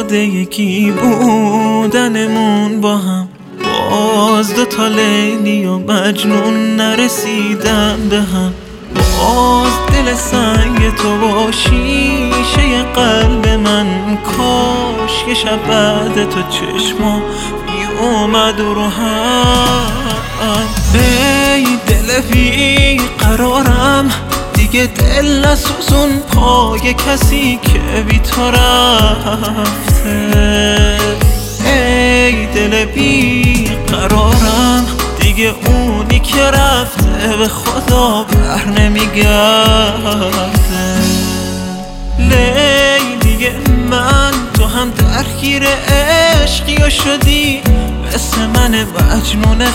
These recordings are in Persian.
یاد یکی بودنمون با هم، باز دوتا لیلی و مجنون نرسیدن به هم. باز دل سنگ تو با شیشه قلب من، کاش یه شب بعد تو چشما اومد رو هم. ای دل بی قرارم، دیگه دل نسوزون پای کسی که بی تو رفته. ای دل بی قرارم، دیگه اونی که رفته به خدا بر نمیگرده. لیلی من تو هم درگیر عشقی و شدی مثل من مجنون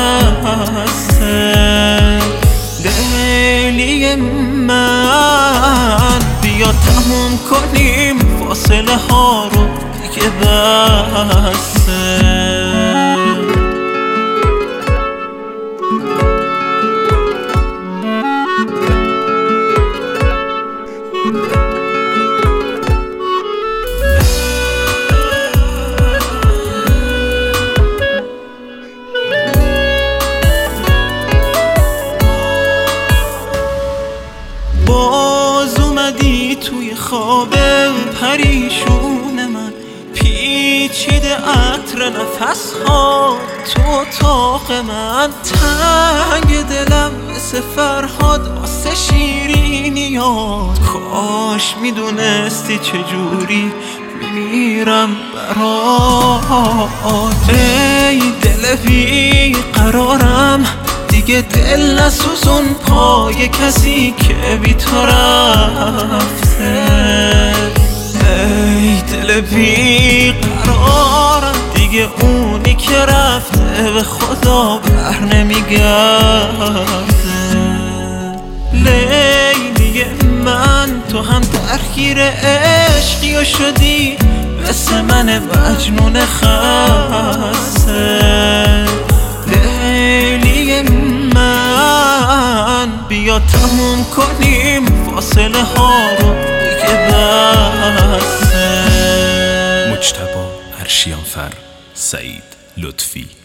خسته. لیلی من بیا تموم کنیم فاصله ها رو دیگه بسته. باز اومدی توی خواب پریشون من، پیچیده عطر نفسها تو اتاق من. تنگ دلم مثل فرهاد واسه شیرینیات، کاش میدونستی چجوری میمیرم برات. ای دل بی قرارم، دیگه دل نسوزون پای کسی که بی تو رفته. ای دل بی قرارم، دیگه اونی که رفته به خدا بر نمیگرده. لیلی من تو هم درگیر عشقی و شدی مثل من مجنون خسته. لیلی من بیا تموم کنیم فاصله ها رو دیگه بسته. مجتبی ارشیانفر، سعید لطفی.